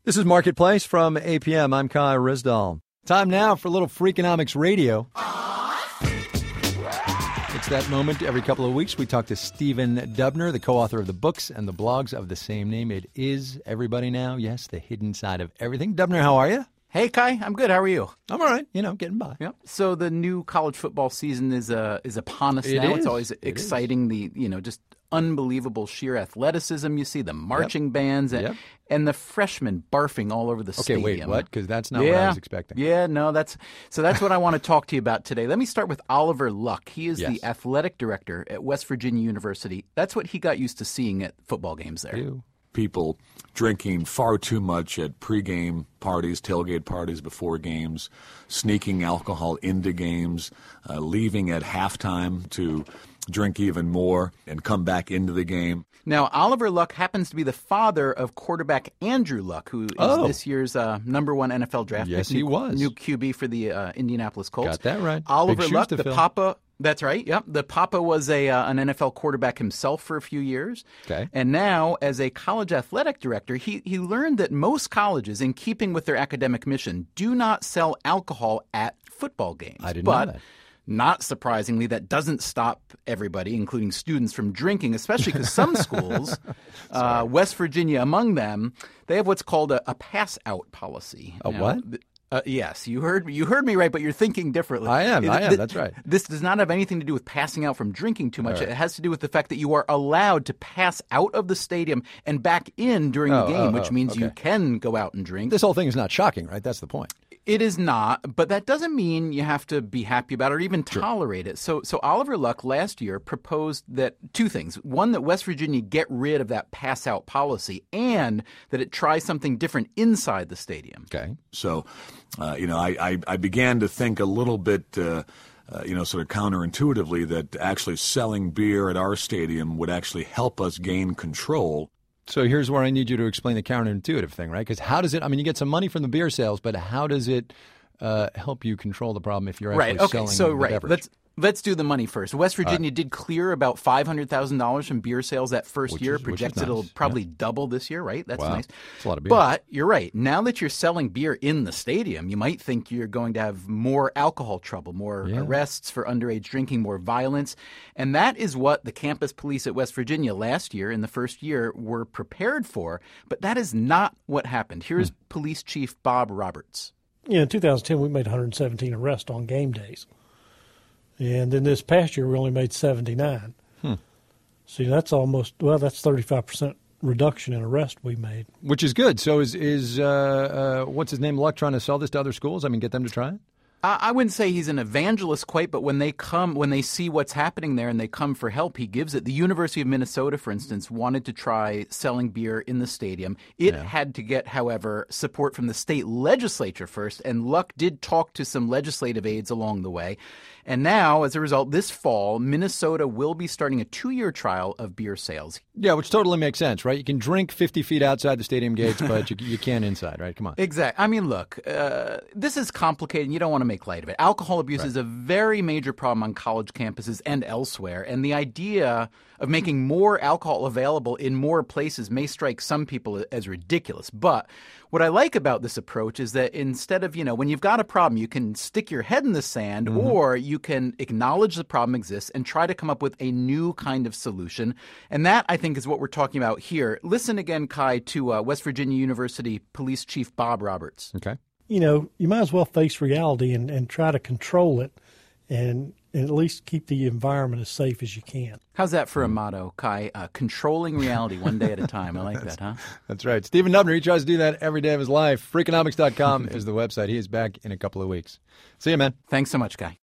This is Marketplace from APM. I'm Kai Risdall. Time now for a little Freakonomics Radio. It's that moment every couple of weeks. We talk to Stephen Dubner, the co-author of the books and the blogs of the same name. It is everybody now. Yes, the hidden side of everything. Dubner, how are you? Hey, Kai. I'm good. How are you? I'm all right. Getting by. Yeah. So the new college football season is upon us now. It's always exciting. Just unbelievable sheer athleticism you see, the marching bands, and the freshmen barfing all over the stadium. Okay, wait, what? Because that's not what I was expecting. Yeah, no, that's what I want to talk to you about today. Let me start with Oliver Luck. He is the athletic director at West Virginia University. That's what he got used to seeing at football games there. Ew. People drinking far too much at pregame parties, tailgate parties before games, sneaking alcohol into games, leaving at halftime to drink even more and come back into the game. Now, Oliver Luck happens to be the father of quarterback Andrew Luck, who is this year's number one NFL draft pick. Yes, he was. New QB for the Indianapolis Colts. Got that right. Oliver Luck, the papa. That's right. Yep. The papa was an NFL quarterback himself for a few years. Okay. And now, as a college athletic director, he learned that most colleges, in keeping with their academic mission, do not sell alcohol at football games. I didn't know that. Not surprisingly, that doesn't stop everybody, including students, from drinking, especially because some schools, West Virginia among them, they have what's called a pass-out policy. What? Yes, you heard me right, but you're thinking differently. I am. That's right. This does not have anything to do with passing out from drinking too much. Right. It has to do with the fact that you are allowed to pass out of the stadium and back in during the game, which means you can go out and drink. This whole thing is not shocking, right? That's the point. It is not, but that doesn't mean you have to be happy about it or even tolerate it. So Oliver Luck last year proposed that two things. One, that West Virginia get rid of that pass-out policy and that it try something different inside the stadium. Okay. So, I began to think a little bit sort of counterintuitively that actually selling beer at our stadium would actually help us gain control. So here's where I need you to explain the counterintuitive thing, right? Because how does it – you get some money from the beer sales, but how does it help you control the problem if you're actually selling the beverage? Let's do the money first. West Virginia did clear about $500,000 from beer sales that first year. Projected it'll probably double this year, right? That's nice. That's a lot of beer. But you're right. Now that you're selling beer in the stadium, you might think you're going to have more alcohol trouble, more arrests for underage drinking, more violence. And that is what the campus police at West Virginia last year in the first year were prepared for. But that is not what happened. Here's Police Chief Bob Roberts. In 2010, we made 117 arrests on game days. And then this past year, we only made 79. See, that's that's 35% reduction in arrest we made. Which is good. So is what's his name, Luck, trying to sell this to other schools? Get them to try it? I wouldn't say he's an evangelist quite, but when they see what's happening there and they come for help, he gives it. The University of Minnesota, for instance, wanted to try selling beer in the stadium. It had to get, however, support from the state legislature first, and Luck did talk to some legislative aides along the way. And now, as a result, this fall, Minnesota will be starting a 2-year trial of beer sales. Yeah, which totally makes sense, right? You can drink 50 feet outside the stadium gates, but you can't inside, right? Come on. Exactly. Look, this is complicated, and you don't want to make light of it. Alcohol abuse is a very major problem on college campuses and elsewhere, and the idea of making more alcohol available in more places may strike some people as ridiculous. But what I like about this approach is that instead of, when you've got a problem, you can stick your head in the sand or you can acknowledge the problem exists and try to come up with a new kind of solution. And that, I think, is what we're talking about here. Listen again, Kai, to West Virginia University Police Chief Bob Roberts. Okay. You might as well face reality and try to control it and at least keep the environment as safe as you can. How's that for a motto, Kai? Controlling reality one day at a time. I like that, huh? That's right. Stephen Dubner, he tries to do that every day of his life. Freakonomics.com is the website. He is back in a couple of weeks. See you, man. Thanks so much, Kai.